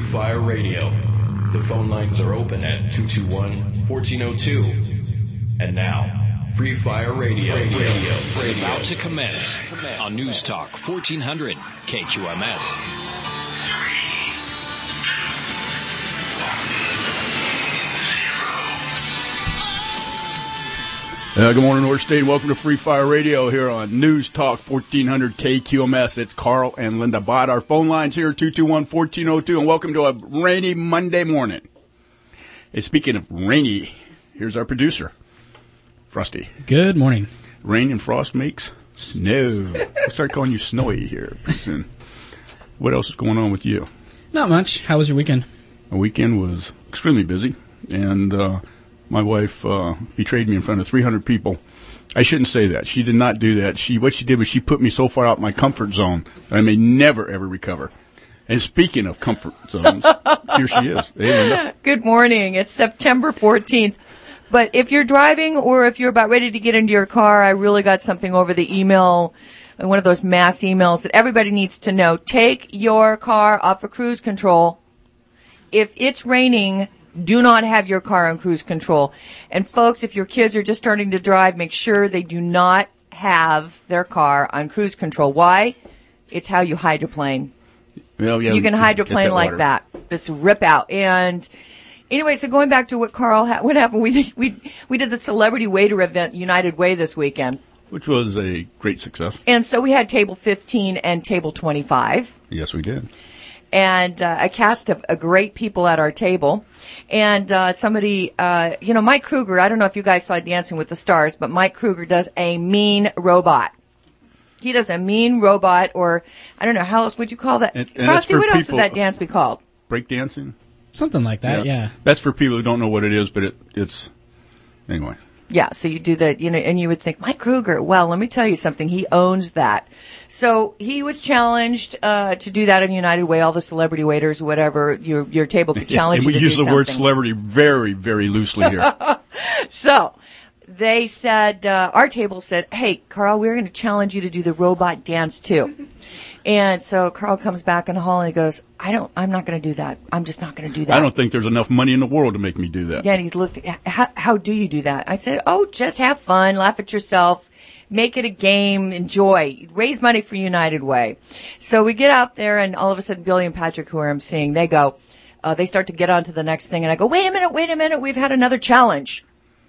Fire Radio. The phone lines are open at 221-1402. And now, Free Fire Radio is about to commence on News Talk 1400 KQMS. Good morning, North State. Welcome to Free Fire Radio here on News Talk 1400 KQMS. It's Carl and Linda Bott. Our phone lines here, 221-1402, and welcome to a rainy Monday morning. And speaking of rainy, here's our producer, Frosty. Good morning. Rain and frost makes snow. We'll start calling you Snowy here pretty soon. What else is going on with you? Not much. How was your weekend? My weekend was extremely busy, and my wife betrayed me in front of 300 people. I shouldn't say that. She did not do that. What she did was she put me so far out my comfort zone that I may never, ever recover. And speaking of comfort zones, here she is. Hey, Linda. Good morning. It's September 14th. But if you're driving or if you're about ready to get into your car, I really got something over the email, one of those mass emails that everybody needs to know. Take your car off of cruise control. If it's raining, do not have your car on cruise control. And folks, if your kids are just starting to drive, make sure they do not have their car on cruise control. Why? It's how you hydroplane. Well, yeah, you can hydroplane like that. Just rip out. And anyway, so going back to what Carl, what happened? We did the celebrity waiter event, United Way, this weekend, which was a great success. And so we had table 15 and table 25. Yes, we did. And a cast of great people at our table. And somebody, Mike Kruger, I don't know if you guys saw Dancing with the Stars, but Mike Kruger does a mean robot. He does a mean robot, or I don't know, how else would you call that? Frosty, what else would that dance be called? Breakdancing? Something like that, yeah. That's for people who don't know what it is, but it's, anyway. Yeah, so you do that, and you would think, Mike Kruger, well, let me tell you something, he owns that. So he was challenged to do that in United Way, all the celebrity waiters, whatever, your table could challenge you to do something. And we use the word celebrity very, very loosely here. So they said, our table said, hey, Carl, we're going to challenge you to do the robot dance too. And so Carl comes back in the hall and he goes, I'm not going to do that. I'm just not going to do that. I don't think there's enough money in the world to make me do that. Yeah, and he's looked, how do you do that? I said, just have fun, laugh at yourself, make it a game, enjoy, raise money for United Way. So we get out there and all of a sudden Billy and Patrick, who are emceeing, they go, they start to get on to the next thing and I go, wait a minute, we've had another challenge.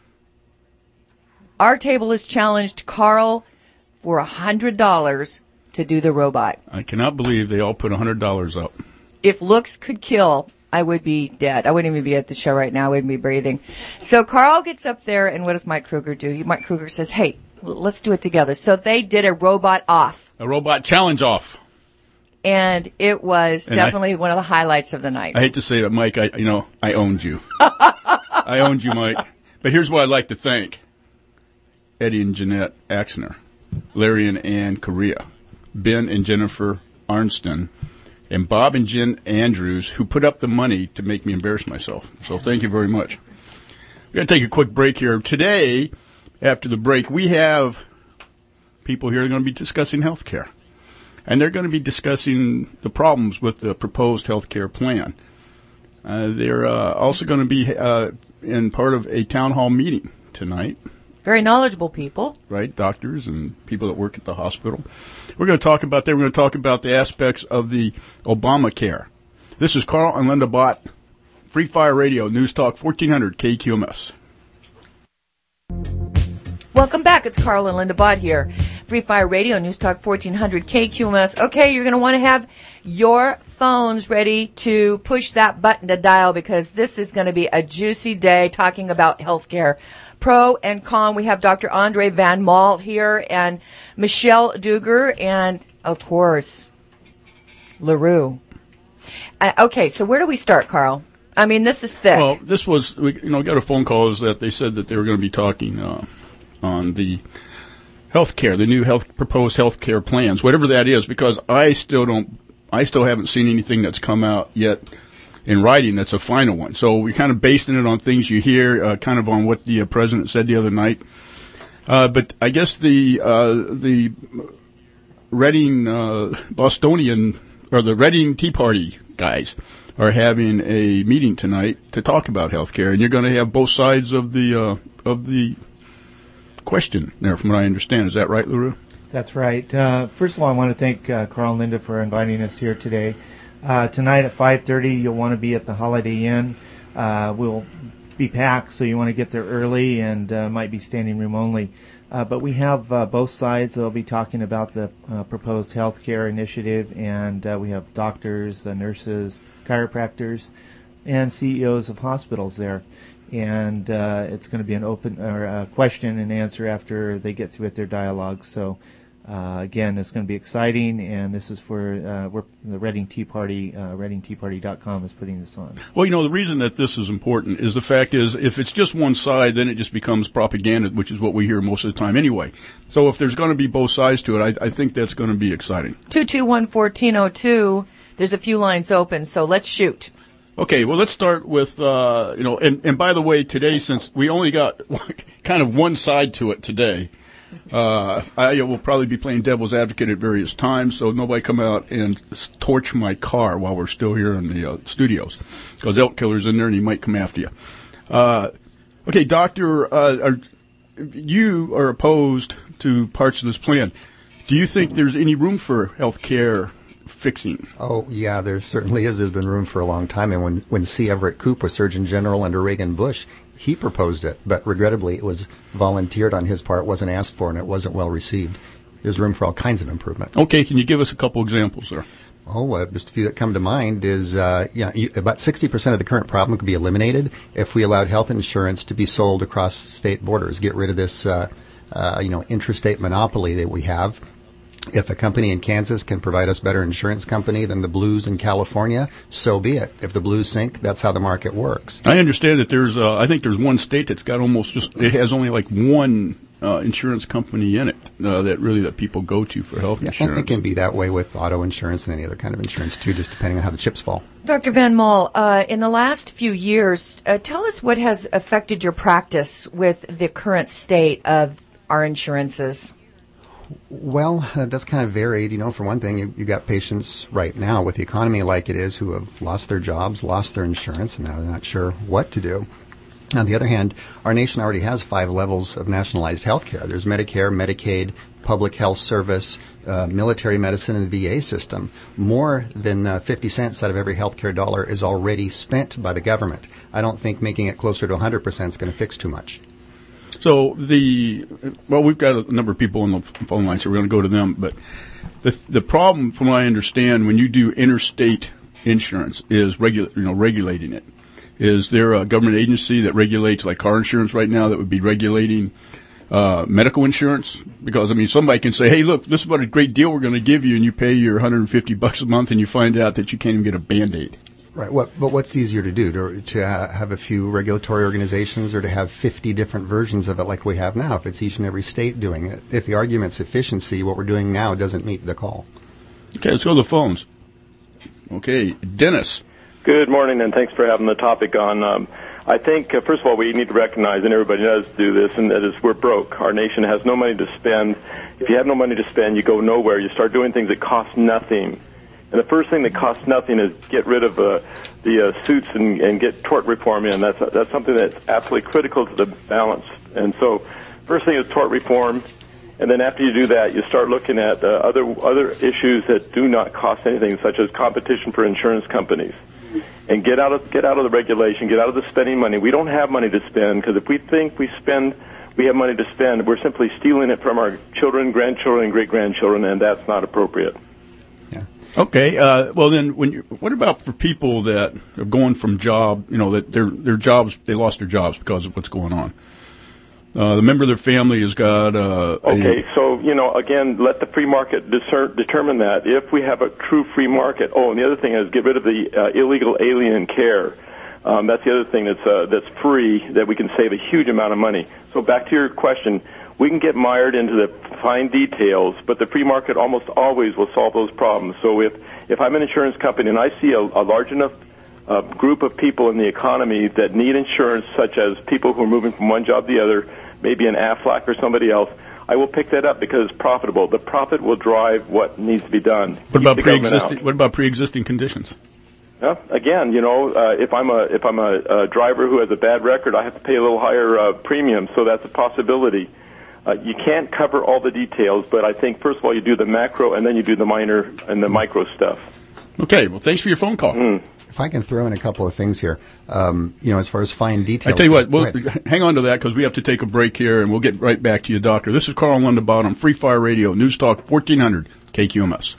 Our table has challenged Carl for $100 to do the robot. I cannot believe they all put $100 up. If looks could kill, I would be dead. I wouldn't even be at the show right now. I wouldn't be breathing. So Carl gets up there, and what does Mike Kruger do? Mike Kruger says, hey, let's do it together. So they did a robot off. A robot challenge off. And it was definitely one of the highlights of the night. I hate to say that, Mike, I owned you. I owned you, Mike. But here's what I'd like to thank Eddie and Jeanette Axner, Larry and Ann Correa, Ben and Jennifer Arnston, and Bob and Jen Andrews, who put up the money to make me embarrass myself. So thank you very much. We're going to take a quick break here. Today, after the break, we have people here who are going to be discussing health care. And they're going to be discussing the problems with the proposed health care plan. They're also going to be in part of a town hall meeting tonight. Very knowledgeable people. Right, doctors and people that work at the hospital. We're going to talk about that. We're going to talk about the aspects of the Obamacare. This is Carl and Linda Bott, Free Fire Radio, News Talk 1400 KQMS. Welcome back. It's Carl and Linda Bott here. Free Fire Radio, News Talk 1400 KQMS. Okay, you're going to want to have your phones ready to push that button to dial because this is going to be a juicy day talking about healthcare. Pro and con. We have Dr. Andre Van Malt here and Michelle Duger and, of course, LaRue. Okay, so where do we start, Carl? I mean, this is thick. Well, this was, we got a phone call is that they said that they were going to be talking on the health care, the new proposed health care plans, whatever that is, because I still haven't seen anything that's come out yet in writing that's a final one. So we're kind of basing it on things you hear, kind of on what the president said the other night. But I guess the Reading Bostonian, or the Reading Tea Party guys are having a meeting tonight to talk about health care, and you're going to have both sides of the question there, from what I understand. Is that right, LaRue? That's right. First of all, I want to thank Carl and Linda for inviting us here today. Tonight at 5:30, you'll want to be at the Holiday Inn. We'll be packed, so you want to get there early, and might be standing room only. But we have both sides. They'll be talking about the proposed health care initiative, and we have doctors, nurses, chiropractors, and CEOs of hospitals there. And it's going to be an open question and answer after they get through with their dialogue. So again, it's going to be exciting, and this is for the Reading Tea Party. ReadingTeaParty.com is putting this on. Well, the reason that this is important is the fact is if it's just one side, then it just becomes propaganda, which is what we hear most of the time anyway. So if there's going to be both sides to it, I think that's going to be exciting. 221-1402. There's a few lines open, so let's shoot. Okay, well, let's start with, and by the way, today, since we only got kind of one side to it today, I will probably be playing devil's advocate at various times, so nobody come out and torch my car while we're still here in the studios, because Elk Killer's in there and he might come after you. Okay, Doctor, you are opposed to parts of this plan. Do you think there's any room for health care fixing? Oh, yeah, there certainly is. There's been room for a long time. And when C. Everett Koop was Surgeon General under Reagan Bush, he proposed it. But regrettably, it was volunteered on his part, wasn't asked for, and it wasn't well received. There's room for all kinds of improvement. Okay, can you give us a couple examples there? Oh, just a few that come to mind is, about 60% of the current problem could be eliminated if we allowed health insurance to be sold across state borders. Get rid of this, intrastate monopoly that we have. If a company in Kansas can provide us better insurance company than the Blues in California, so be it. If the Blues sink, that's how the market works. I understand that there's, I think there's one state that's got it has only like one insurance company in it that people go to for health insurance. It can be that way with auto insurance and any other kind of insurance too, just depending on how the chips fall. Dr. Van Mol, in the last few years, tell us what has affected your practice with the current state of our insurances. Well, that's kind of varied. For one thing, you got patients right now with the economy like it is who have lost their jobs, lost their insurance, and now they're not sure what to do. On the other hand, our nation already has 5 levels of nationalized health care. There's Medicare, Medicaid, public health service, military medicine, and the VA system. More than 50 cents out of every health care dollar is already spent by the government. I don't think making it closer to 100% is going to fix too much. So we've got a number of people on the phone line, so we're going to go to them. But the problem, from what I understand, when you do interstate insurance, is regulating it. Is there a government agency that regulates, like car insurance right now, that would be regulating medical insurance? Because somebody can say, "Hey, look, this is what a great deal we're going to give you," and you pay your $150 a month, and you find out that you can't even get a Band-Aid. Right. But what's easier to do, to have a few regulatory organizations or to have 50 different versions of it like we have now, if it's each and every state doing it? If the argument's efficiency, what we're doing now doesn't meet the call. Okay, let's go to the phones. Okay, Dennis. Good morning, and thanks for having the topic on. I think, first of all, we need to recognize, and everybody does do this, and that is we're broke. Our nation has no money to spend. If you have no money to spend, you go nowhere. You start doing things that cost nothing. And the first thing that costs nothing is get rid of the suits and get tort reform in. That's something that's absolutely critical to the balance. And so, first thing is tort reform, and then after you do that, you start looking at other issues that do not cost anything, such as competition for insurance companies. And get out of the regulation, get out of the spending money. We don't have money to spend, because if we think we have money to spend, we're simply stealing it from our children, grandchildren, and great-grandchildren, and that's not appropriate. Okay. Well, then, what about for people that are going from job? That their jobs, they lost their jobs because of what's going on. The member of their family has got. Okay. So again, let the free market determine that. If we have a true free market. Oh, and the other thing is get rid of the illegal alien care. That's the other thing that's free, that we can save a huge amount of money. So back to your question. We can get mired into the fine details, but the free market almost always will solve those problems. So if I'm an insurance company and I see a large enough group of people in the economy that need insurance, such as people who are moving from one job to the other, maybe an Aflac or somebody else, I will pick that up because it's profitable. The profit will drive what needs to be done. What about pre-existing conditions? Yeah. Again, if I'm a driver who has a bad record, I have to pay a little higher premium, so that's a possibility. You can't cover all the details, but I think first of all you do the macro and then you do the minor and the micro stuff. Okay. Well, thanks for your phone call. If I can throw in a couple of things here, as far as fine details. I tell you what, hang on to that because we have to take a break here, and we'll get right back to you, Doctor. This is Carl Lundabot on Free Fire Radio, News Talk 1400 KQMS.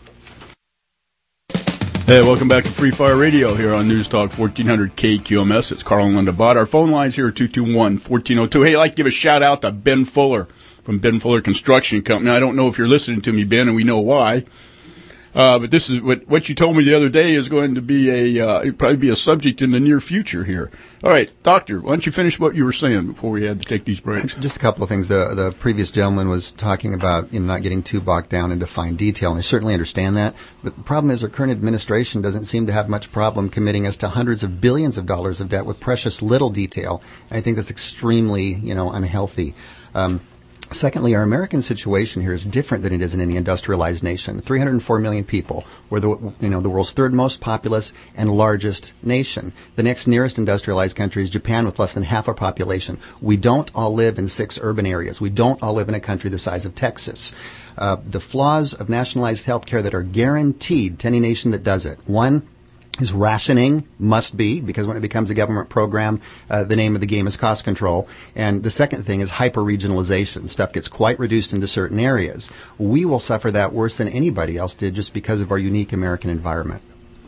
Hey, welcome back to Free Fire Radio here on News Talk 1400 KQMS. It's Carl Lundabot. Our phone lines here are 221-1402. Hey, I'd like to give a shout out to Ben Fuller from Ben Fuller Construction Company. I don't know if you're listening to me, Ben, and we know why. But this is what you told me the other day is going to be probably be a subject in the near future here. All right, Doctor, why don't you finish what you were saying before we had to take these breaks? Just a couple of things. The previous gentleman was talking about not getting too bogged down into fine detail, and I certainly understand that. But the problem is our current administration doesn't seem to have much problem committing us to hundreds of billions of dollars of debt with precious little detail. And I think that's extremely, unhealthy. Secondly, our American situation here is different than it is in any industrialized nation. 304 million people. We're the world's third most populous and largest nation. The next nearest industrialized country is Japan with less than half our population. We don't all live in 6 urban areas. We don't all live in a country the size of Texas. The flaws of nationalized health care that are guaranteed to any nation that does it. One is rationing, must be, because when it becomes a government program, the name of the game is cost control. And the second thing is hyper-regionalization. Stuff gets quite reduced into certain areas. We will suffer that worse than anybody else did just because of our unique American environment.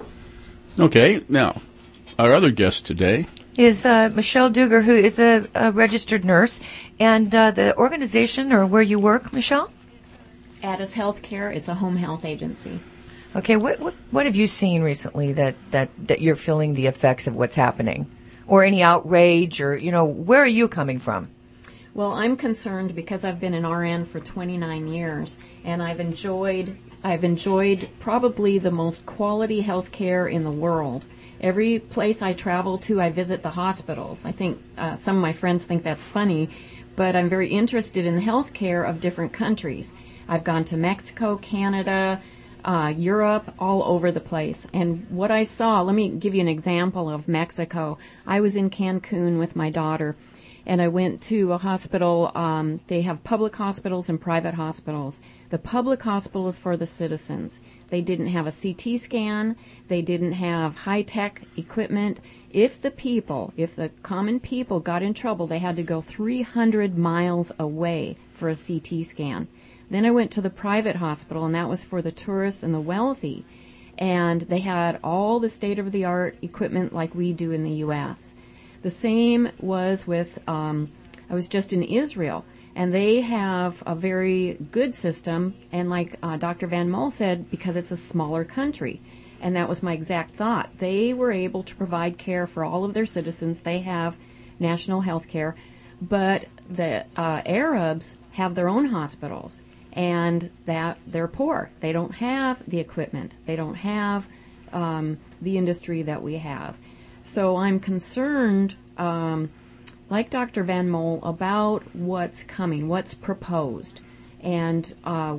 Okay, now, our other guest today is Michelle Duger, who is a registered nurse. And the organization or where you work, Michelle? Addis Healthcare. It's a home health agency. Okay, what have you seen recently that you're feeling the effects of what's happening, or any outrage, or where are you coming from? Well, I'm concerned because I've been an RN for 29 years, and I've enjoyed probably the most quality health care in the world. Every place I travel to, I visit the hospitals. I think some of my friends think that's funny, but I'm very interested in the health care of different countries. I've gone to Mexico, Canada, Europe, all over the place. And what I saw, let me give you an example of Mexico. I was in Cancun with my daughter, and I went to a hospital. They have public hospitals and private hospitals. The public hospital is for the citizens. They didn't have a CT scan. They didn't have high-tech equipment. If the common people got in trouble, they had to go 300 miles away for a CT scan. Then I went to the private hospital, and that was for the tourists and the wealthy. And they had all the state-of-the-art equipment like we do in the U.S. The same was with, I was just in Israel, and they have a very good system. And like Dr. Van Mol said, because it's a smaller country, and that was my exact thought. They were able to provide care for all of their citizens. They have national health care. But the Arabs have their own hospitals. And that they're poor. They don't have the equipment. They don't have the industry that we have. So I'm concerned, like Dr. Van Mol, about what's coming, what's proposed. And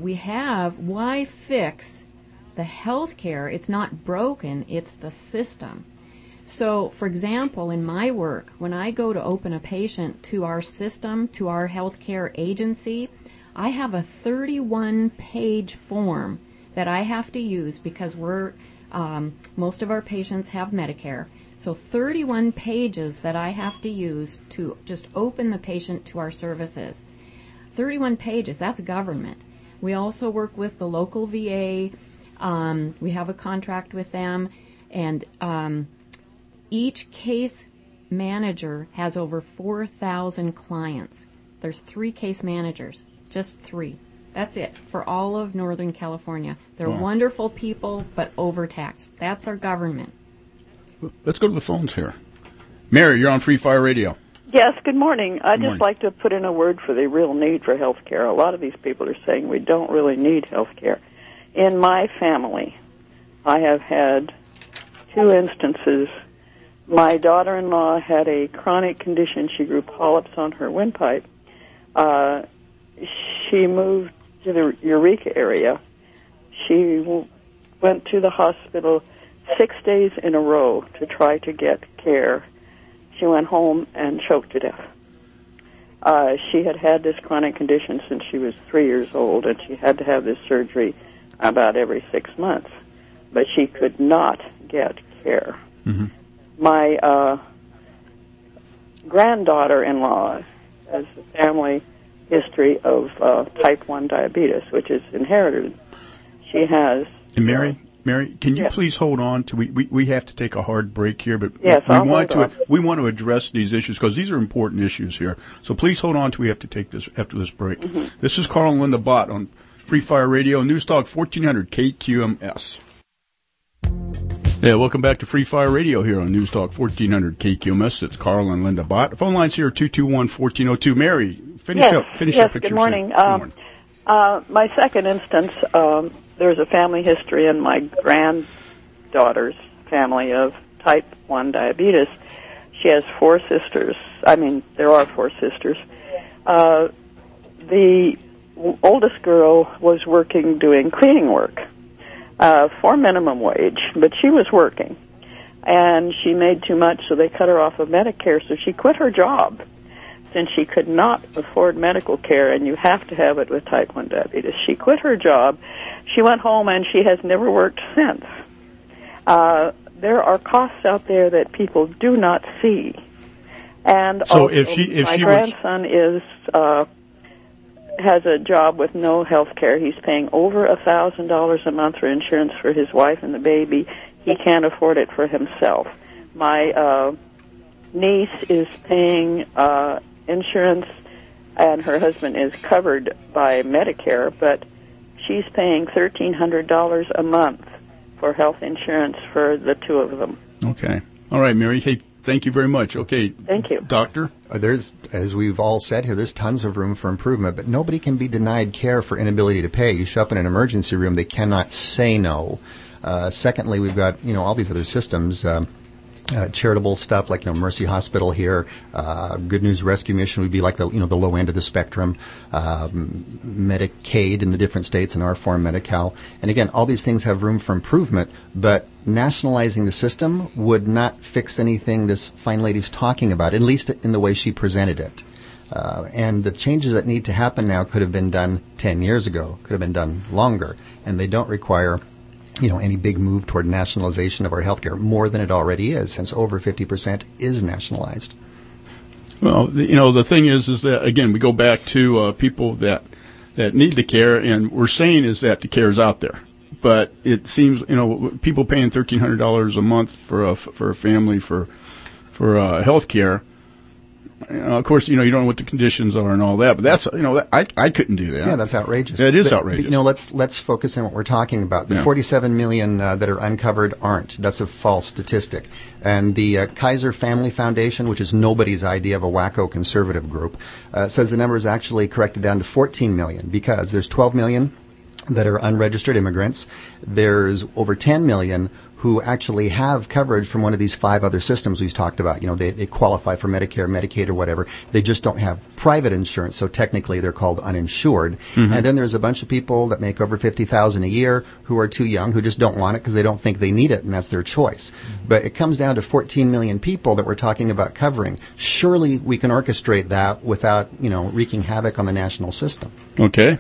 why fix the health care? It's not broken, it's the system. So, for example, in my work, when I go to open a patient to our system, to our healthcare agency, I have a 31-page form that I have to use because most of our patients have Medicare. So 31 pages that I have to use to just open the patient to our services. 31 pages, that's government. We also work with the local VA. We have a contract with them. And each case manager has over 4,000 clients. There's 3 case managers. Just 3. That's it for all of Northern California. They're wonderful people, but overtaxed. That's our government. Let's go to the phones here. Mary, you're on Free Fire Radio. Yes, good morning. I'd just like to put in a word for the real need for health care. A lot of these people are saying we don't really need health care. In my family, I have had 2 instances. My daughter-in-law had a chronic condition. She grew polyps on her windpipe. She moved to the Eureka area. She went to the hospital. 6 days in a row to try to get care. She went home and choked to death. She had had this chronic condition since she was 3 years old, and she had to have this surgery about every 6 months. But she could not get care. Mm-hmm. My granddaughter-in-law has a family history of type 1 diabetes, which is inherited. She has... And Mary, can you please hold on to we have to take a hard break here, but yes, we want to address these issues because these are important issues here. So please hold on till we have to take this after this break. Mm-hmm. This is Carl and Linda Bott on Free Fire Radio, News Talk 1400 KQMS. Yeah, welcome back to Free Fire Radio here on News Talk 1400 KQMS. It's Carl and Linda Bott. The phone lines here are 221-1402. Mary, finish up what you're saying. Good morning. My second instance, there's a family history in my granddaughter's family of type 1 diabetes. She has 4 sisters. I mean, there are 4 sisters. The oldest girl was working doing cleaning work for minimum wage, but she was working. And she made too much, so they cut her off of Medicare, so she quit her job since she could not afford medical care, and you have to have it with type 1 diabetes. She quit her job. She went home, and she has never worked since. There are costs out there that people do not see. And so also, if my she grandson has a job with no health care. He's paying over $1,000 a month for insurance for his wife and the baby. He can't afford it for himself. My niece is paying insurance, and her husband is covered by Medicare, but she's paying $1,300 a month for health insurance for the 2 of them. Okay. All right, Mary. Hey, thank you very much. Okay. Thank you. Doctor? There's, as we've all said here, there's tons of room for improvement, but nobody can be denied care for inability to pay. You show up in an emergency room, they cannot say no. Secondly, we've got, all these other systems, charitable stuff like, Mercy Hospital here, Good News Rescue Mission would be like the low end of the spectrum, Medicaid in the different states and our form Medi-Cal. And again, all these things have room for improvement, but nationalizing the system would not fix anything this fine lady's talking about, at least in the way she presented it. And the changes that need to happen now could have been done 10 years ago, could have been done longer, and they don't require any big move toward nationalization of our healthcare, more than it already is, since over 50% is nationalized. Well, the thing is that, again, we go back to people that need the care, and we're saying is that the care is out there. But it seems, people paying $1,300 a month for a family for health care. Of course, you don't know what the conditions are and all that, but that's, I couldn't do that. Yeah, that's outrageous. It is outrageous. But, let's focus on what we're talking about. The 47 million that are uncovered aren't. That's a false statistic. And the Kaiser Family Foundation, which is nobody's idea of a wacko conservative group, says the number is actually corrected down to 14 million because there's 12 million that are unregistered immigrants. There's over 10 million who actually have coverage from one of these 5 other systems we've talked about. They qualify for Medicare, Medicaid, or whatever. They just don't have private insurance, so technically they're called uninsured. Mm-hmm. And then there's a bunch of people that make over $50,000 a year who are too young, who just don't want it because they don't think they need it, and that's their choice. Mm-hmm. But it comes down to 14 million people that we're talking about covering. Surely we can orchestrate that without, wreaking havoc on the national system. Okay.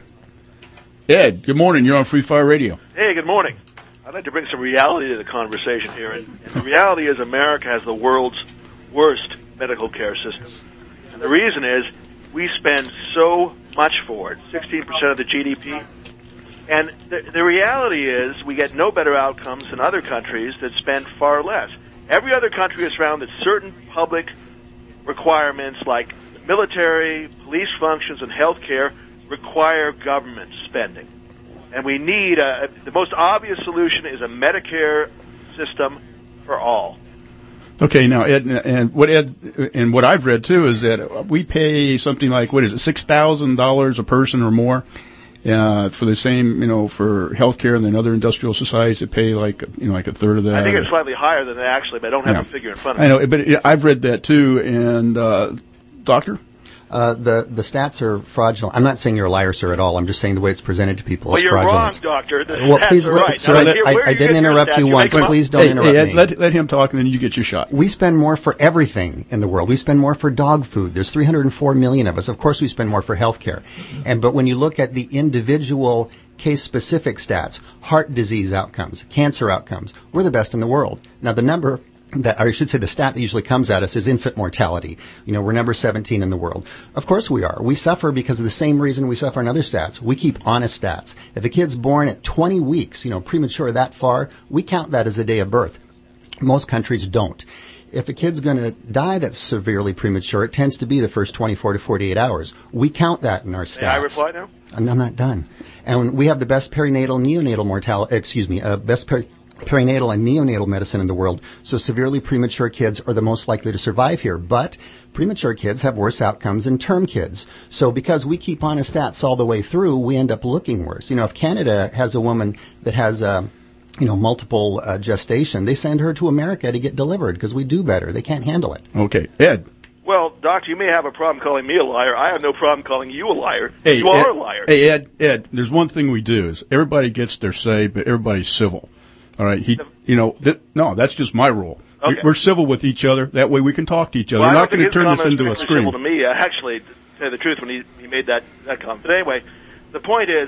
Ed, good morning. You're on Free Fire Radio. Hey, good morning. I'd like to bring some reality to the conversation here. And the reality is America has the world's worst medical care system. And the reason is we spend so much for it, 16% of the GDP. And the reality is we get no better outcomes than other countries that spend far less. Every other country has found that certain public requirements like military, police functions, and health care require government spending. And we need the most obvious solution is a Medicare system for all. Okay, now Ed, and what I've read too is that we pay something like $6,000 a person or more for the same, for healthcare, and then other industrial societies that pay like a third of that. I think it's slightly higher than that actually, but I don't have a figure in front of me. I know, but I've read that too. And doctor. The stats are fraudulent. I'm not saying you're a liar, sir, at all. I'm just saying the way it's presented to people is you're fraudulent. wrong, Doctor. The Well, stats please, are right. sir, I didn't interrupt you once. Please don't interrupt me. Let him talk, and then you get your shot. We spend more for everything in the world. We spend more for dog food. There's 304 million of us. Of course, we spend more for health care. But when you look at the individual case-specific stats, heart disease outcomes, cancer outcomes, we're the best in the world. Now, the number that, or I should say the stat that usually comes at us is infant mortality. We're number 17 in the world. Of course we are. We suffer because of the same reason we suffer in other stats. We keep honest stats. If a kid's born at 20 weeks, premature that far, we count that as the day of birth. Most countries don't. If a kid's going to die that's severely premature, it tends to be the first 24 to 48 hours. We count that in our stats. May I reply now? I'm not done. And we have the best perinatal neonatal mortality, perinatal and neonatal medicine in the world. So severely premature kids are the most likely to survive here. But premature kids have worse outcomes than term kids. So because we keep honest stats all the way through, we end up looking worse. If Canada has a woman that has multiple gestation, they send her to America to get delivered because we do better. They can't handle it. Okay. Ed. Well, Doctor, you may have a problem calling me a liar. I have no problem calling you a liar. Hey, you are a liar. Hey, Ed, there's one thing we do is everybody gets their say, but everybody's civil. All right. No, that's just my rule. Okay. We're civil with each other. That way we can talk to each other. Well, We're not going to turn this into a scream. Civil to me, actually, to tell you the truth, when he made that comment. But anyway, the point is,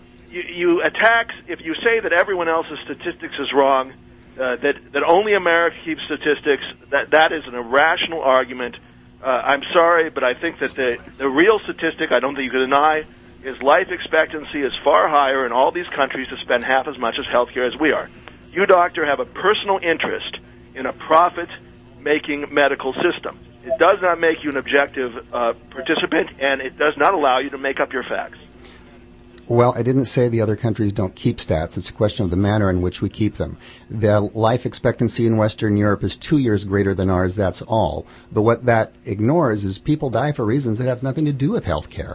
you attack, if you say that everyone else's statistics is wrong, that only America keeps statistics, that is an irrational argument. I'm sorry, but I think that the real statistic, I don't think you can deny, is life expectancy is far higher in all these countries to spend half as much as healthcare as we are. You, doctor, have a personal interest in a profit-making medical system. It does not make you an objective participant, and it does not allow you to make up your facts. Well, I didn't say the other countries don't keep stats. It's a question of the manner in which we keep them. The life expectancy in Western Europe is 2 years greater than ours, that's all. But what that ignores is people die for reasons that have nothing to do with health care.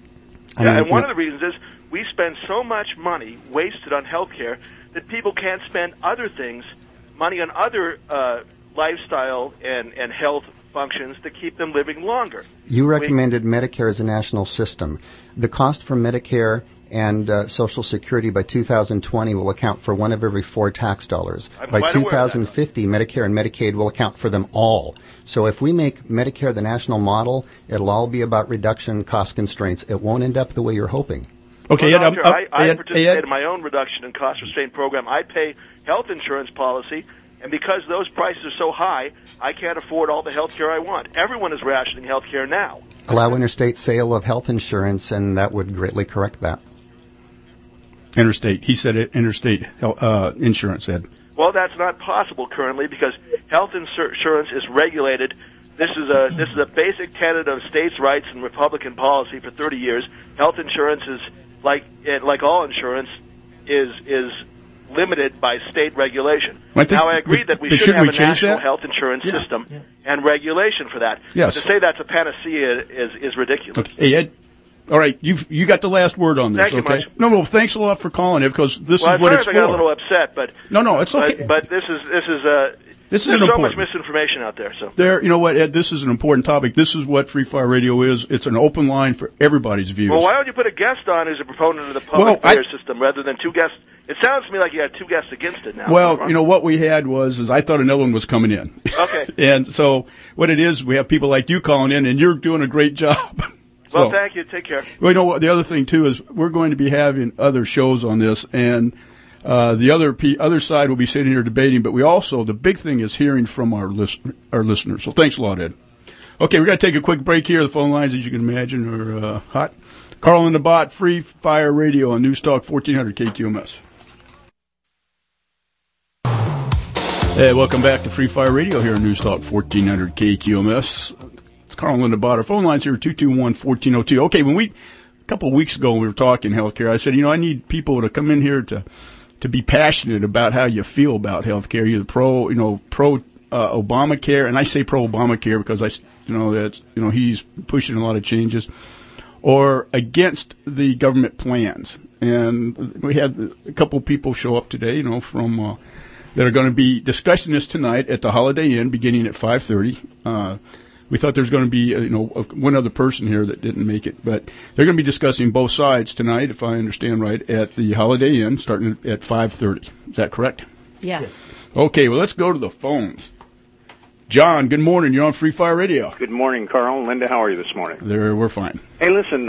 And one of the reasons is we spend so much money wasted on health care that people can't spend other things, money on other lifestyle and health functions to keep them living longer. You recommended Medicare as a national system. The cost for Medicare and Social Security by 2020 will account for one of every 4 tax dollars. By 2050, Medicare and Medicaid will account for them all. So if we make Medicare the national model, it'll all be about reduction, cost constraints. It won't end up the way you're hoping. Okay, well, Doctor, I participated in my own reduction and cost restraint program. I pay health insurance policy, and because those prices are so high, I can't afford all the health care I want. Everyone is rationing health care now. Allow interstate sale of health insurance, and that would greatly correct that. Interstate. He said interstate insurance, Ed. Well, that's not possible currently because health insurance is regulated. This is a basic tenet of states' rights and Republican policy for 30 years. Health insurance is like all insurance is limited by state regulation. Now, I agree that we should have a national health insurance system and regulation for that. Yes. But to say that's a panacea is ridiculous. Okay. Hey, Ed. All right, you got the last word on this. Thank you okay? much. No, thanks a lot for calling it because this is what it's for. I got a little upset, but no, it's okay. But this is there's so much misinformation out there. So you know what, Ed? This is an important topic. This is what Free Fire Radio is. It's an open line for everybody's views. Well, why don't you put a guest on who's a proponent of the public payer system rather than 2 guests? It sounds to me like you had 2 guests against it now. Well, what we had was I thought another one was coming in. Okay. And so what it is, we have people like you calling in, and you're doing a great job. Well, thank you. Take care. Well, you know what? The other thing too is we're going to be having other shows on this, and the other side will be sitting here debating. But we also, the big thing is hearing from our listeners. So thanks a lot, Ed. Okay, we're going to take a quick break here. The phone lines, as you can imagine, are hot. Carl and the Bot, Free Fire Radio on News Talk 1400 KQMS. Hey, welcome back to Free Fire Radio here on News Talk 1400 KQMS. It's Carl and Linda Bott. Our phone lines here are 221-1402. Okay, a couple of weeks ago when we were talking healthcare, I said, I need people to come in here to be passionate about how you feel about healthcare. Either pro Obamacare, and I say pro Obamacare because he's pushing a lot of changes, or against the government plans. And we had a couple of people show up today, from that are going to be discussing this tonight at the Holiday Inn beginning at 5:30. We thought there's going to be, one other person here that didn't make it, but they're going to be discussing both sides tonight, if I understand right, at the Holiday Inn, starting at 5:30. Is that correct? Yes. Okay, well, let's go to the phones. John, good morning. You're on Free Fire Radio. Good morning, Carl. Linda, how are you this morning? We're fine. Hey, listen,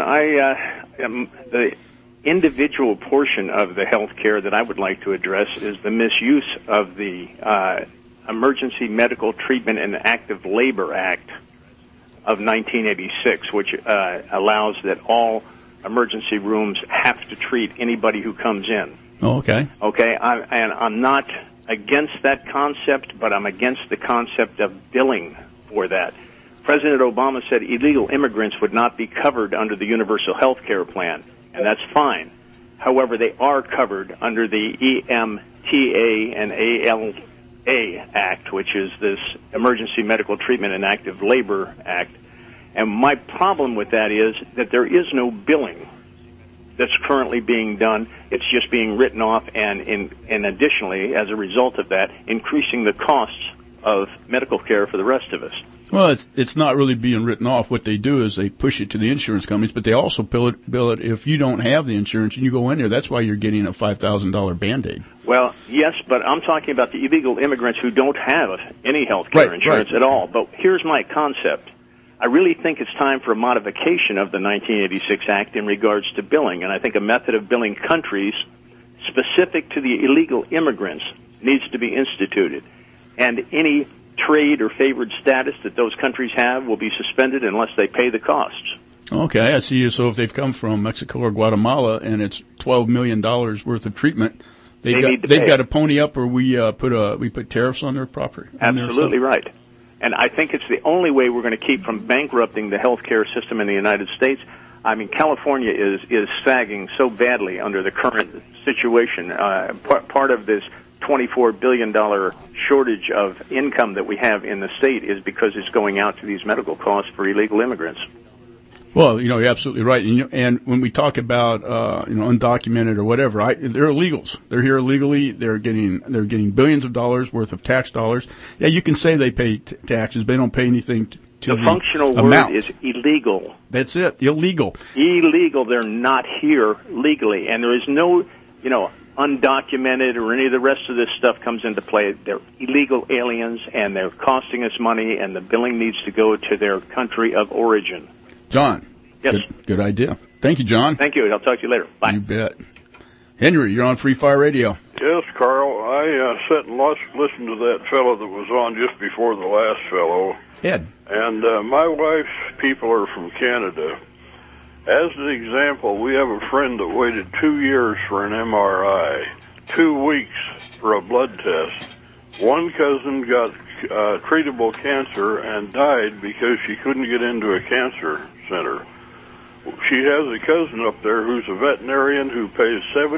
the individual portion of the health care that I would like to address is the misuse of the Emergency Medical Treatment and Active Labor Act of 1986, which allows that all emergency rooms have to treat anybody who comes in. Oh, okay. Okay, I'm not against that concept, but I'm against the concept of billing for that. President Obama said illegal immigrants would not be covered under the Universal Health Care Plan, and that's fine. However, they are covered under the EMTA and ALA Act, which is this Emergency Medical Treatment and Active Labor Act. And my problem with that is that there is no billing that's currently being done. It's just being written off, and additionally, as a result of that, increasing the costs of medical care for the rest of us. Well, it's not really being written off. What they do is they push it to the insurance companies, but they also bill it if you don't have the insurance and you go in there. That's why you're getting a $5,000 Band-Aid. Well, yes, but I'm talking about the illegal immigrants who don't have any health care insurance at all. But here's my concept. I really think it's time for a modification of the 1986 Act in regards to billing, and I think a method of billing countries specific to the illegal immigrants needs to be instituted. And any trade or favored status that those countries have will be suspended unless they pay the costs. Okay, I see. So if they've come from Mexico or Guatemala and it's $12 million worth of treatment, they've got to pony up, or we put tariffs on their property. Absolutely right. And I think it's the only way we're going to keep from bankrupting the healthcare system in the United States. I mean, California is sagging so badly under the current situation. Part of this $24 billion shortage of income that we have in the state is because it's going out to these medical costs for illegal immigrants. Well, you're absolutely right. And when we talk about, undocumented or whatever, they're illegals. They're here illegally. They're getting billions of dollars worth of tax dollars. Yeah, you can say they pay taxes, but they don't pay anything to the functional amount. Word is illegal. That's it. Illegal. Illegal. They're not here legally. And there is no, undocumented or any of the rest of this stuff comes into play. They're illegal aliens, and they're costing us money, and the billing needs to go to their country of origin. John. Yes. Good idea. Thank you, John. Thank you. I'll talk to you later. Bye. You bet. Henry, you're on Free Fire Radio. Yes, Carl. I sat and listened to that fellow that was on just before the last fellow. Ed. And my wife's people are from Canada. As an example, we have a friend that waited 2 years for an MRI, 2 weeks for a blood test. One cousin got treatable cancer and died because she couldn't get into a cancer center. She has a cousin up there who's a veterinarian who pays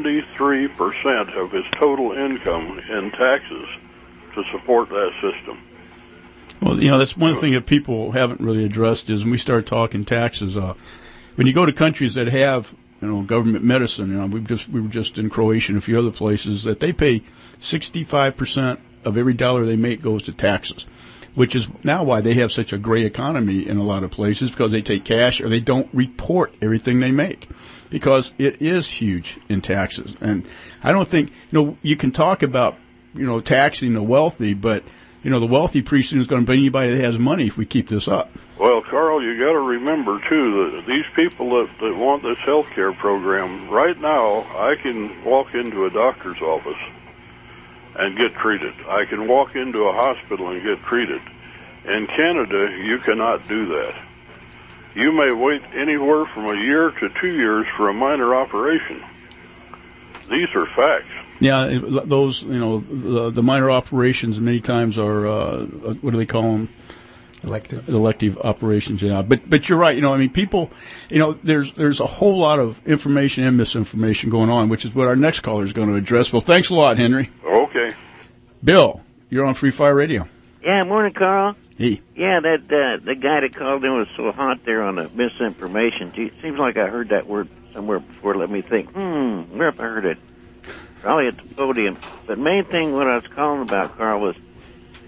73% of his total income in taxes to support that system. Well, that's one thing that people haven't really addressed is when we start talking taxes, when you go to countries that have, government medicine, we were just in Croatia and a few other places, that they pay 65% of every dollar they make goes to taxes, which is now why they have such a great economy in a lot of places, because they take cash or they don't report everything they make, because it is huge in taxes. And I don't think, you can talk about, taxing the wealthy, but, the wealthy pretty soon is going to be anybody that has money if we keep this up. Well, Carl, you got to remember, too, that these people that want this health care program, right now, I can walk into a doctor's office and get treated. I can walk into a hospital and get treated. In Canada, you cannot do that. You may wait anywhere from a year to 2 years for a minor operation. These are facts. Yeah, those, the minor operations many times are, what do they call them? Elective operations, yeah. But you're right, people, there's a whole lot of information and misinformation going on, which is what our next caller is going to address. Well, thanks a lot, Henry. Okay. Bill, you're on Free Fire Radio. Yeah, morning, Carl. Hey. Yeah, the guy that called in was so hot there on the misinformation. Gee, it seems like I heard that word somewhere before. Let me think. Where have I heard it? Probably at the podium. But main thing what I was calling about, Carl, was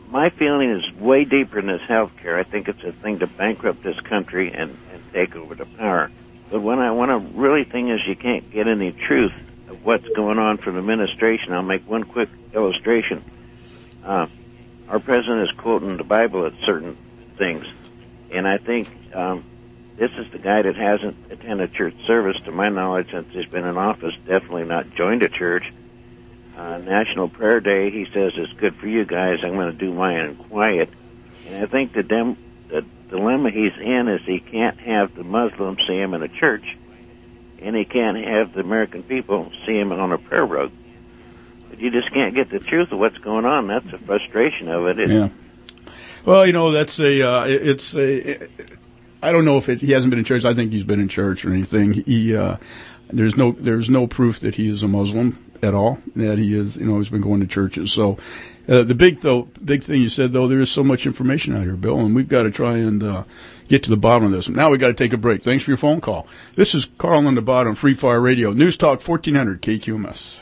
my feeling is way deeper than this health care. I think it's a thing to bankrupt this country and take over the power. But when I really think is you can't get any truth of what's going on from the administration. I'll make one quick illustration. Our president is quoting the Bible at certain things, and I think this is the guy that hasn't attended church service, to my knowledge, since he's been in office, definitely not joined a church. National Prayer Day, he says, it's good for you guys. I'm going to do mine in quiet. And I think the dilemma he's in is he can't have the Muslims see him in a church, and he can't have the American people see him on a prayer rug. But you just can't get the truth of what's going on. That's the frustration of it. Yeah. Well, that's I don't know if he hasn't been in church. I think he's been in church or anything. There's no proof that he is a Muslim at all, that he is, he's been going to churches. So, the big thing you said, though, there is so much information out here, Bill, and we've got to try and get to the bottom of this. Now we've got to take a break. Thanks for your phone call. This is Carl Lindabad on Free Fire Radio, News Talk 1400 KQMS.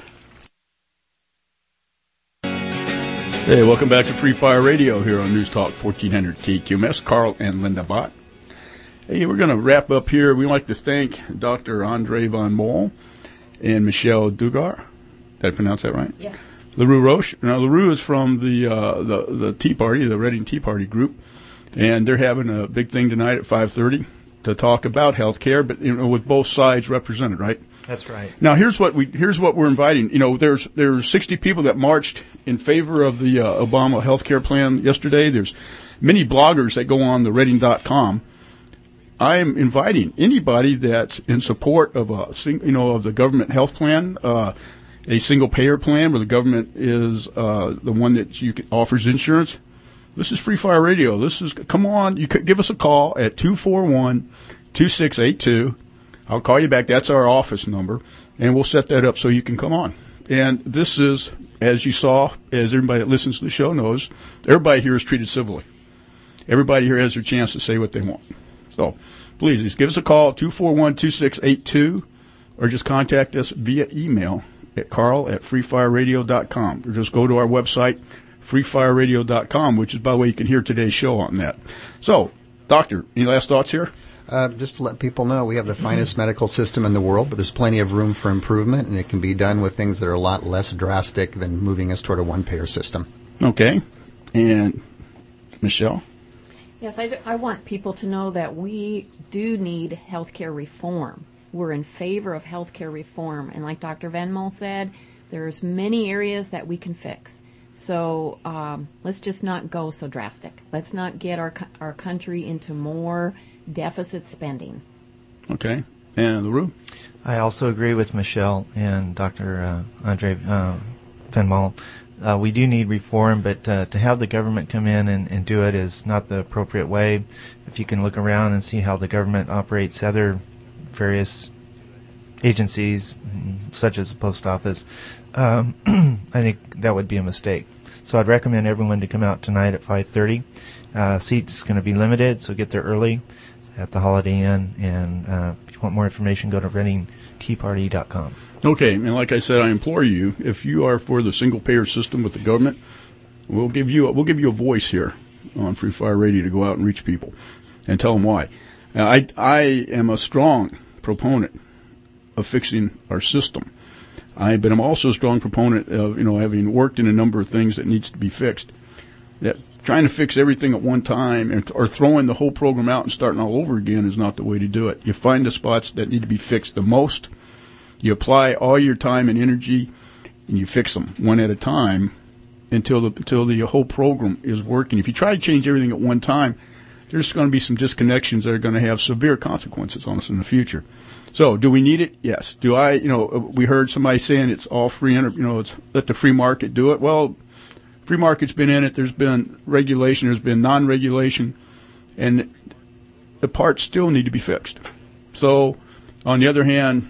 Hey, welcome back to Free Fire Radio here on News Talk 1400 KQMS. Carl and Linda Bott. Hey, we're going to wrap up here. We'd like to thank Dr. Andre Von Moll and Michelle Dugar. Did I pronounce that right? Yes. LaRue Roche. Now, LaRue is from the Tea Party, the Reading Tea Party group, and they're having a big thing tonight at 5:30 to talk about health care, but with both sides represented, right? That's right. Now, here's what we're inviting. There's 60 people that marched in favor of the Obama health care plan yesterday. There's many bloggers that go on the Reading.com. I am inviting anybody that's in support of of the government health plan, a single payer plan where the government is the one that offers insurance. This is Free Fire Radio. Come on, you could give us a call at 241-2682. I'll call you back. That's our office number, and we'll set that up so you can come on. And this is, as you saw, as everybody that listens to the show knows, everybody here is treated civilly. Everybody here has their chance to say what they want. So please, just give us a call at 241-2682, or just contact us via email at carl@freefireradio.com, or just go to our website, freefireradio.com, which is, by the way, you can hear today's show on that. So, Doctor, any last thoughts here? Just to let people know, we have the finest medical system in the world, but there's plenty of room for improvement, and it can be done with things that are a lot less drastic than moving us toward a one-payer system. Okay. And Michelle? Yes, I want people to know that we do need healthcare reform. We're in favor of healthcare reform. And like Dr. Van Moll said, there's many areas that we can fix. So let's just not go so drastic. Let's not get our country into more deficit spending. Okay. And LaRue? I also agree with Michelle and Dr. Andre Van Moll. We do need reform, but to have the government come in and do it is not the appropriate way. If you can look around and see how the government operates other various agencies, such as the post office, I think that would be a mistake. So I'd recommend everyone to come out tonight at 5:30. Seats going to be limited, so get there early at the Holiday Inn. And if you want more information, go to readingteaparty.com. Okay, and like I said, I implore you, if you are for the single-payer system with the government, we'll give you a voice here on Free Fire Radio to go out and reach people and tell them why. Now, I am a strong proponent of fixing our system. But I'm also a strong proponent of, having worked in a number of things that needs to be fixed. That trying to fix everything at one time or throwing the whole program out and starting all over again is not the way to do it. You find the spots that need to be fixed the most. You apply all your time and energy, and you fix them one at a time until the whole program is working. If you try to change everything at one time, there's going to be some disconnections that are going to have severe consequences on us in the future. So, do we need it? Yes. Do I, we heard somebody saying it's all free, it's let the free market do it. Well, free market's been in it. There's been regulation. There's been non-regulation. And the parts still need to be fixed. So, on the other hand,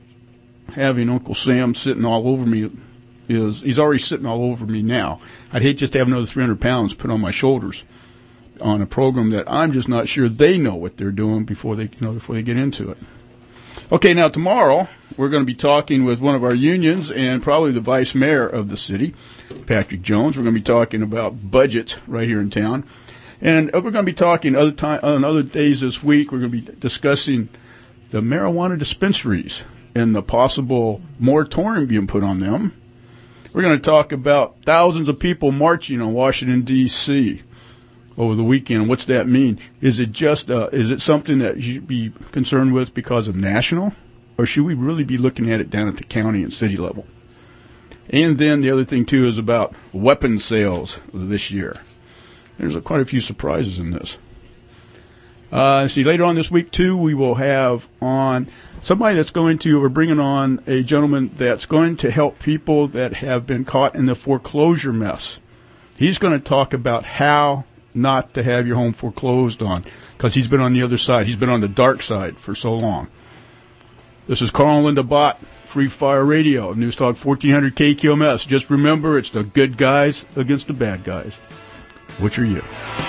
having Uncle Sam sitting all over me he's already sitting all over me now. I'd hate just to have another 300 pounds put on my shoulders on a program that I'm just not sure they know what they're doing before they get into it. Okay, now tomorrow we're going to be talking with one of our unions and probably the vice mayor of the city, Patrick Jones. We're going to be talking about budgets right here in town. And we're going to be talking on other days this week. We're going to be discussing the marijuana dispensaries and the possible moratorium being put on them. We're going to talk about thousands of people marching on Washington, D.C. over the weekend. What's that mean? Is it something that you should be concerned with because of national? Or should we really be looking at it down at the county and city level? And then the other thing, too, is about weapon sales this year. There's quite a few surprises in this. Later on this week, too, we will have on somebody we're bringing on a gentleman that's going to help people that have been caught in the foreclosure mess. He's going to talk about how not to have your home foreclosed on, because he's been on the other side. He's been on the dark side for so long. This is Carl and Linda Bott, Free Fire Radio, News Talk 1400 KQMS. Just remember, it's the good guys against the bad guys. Which are you?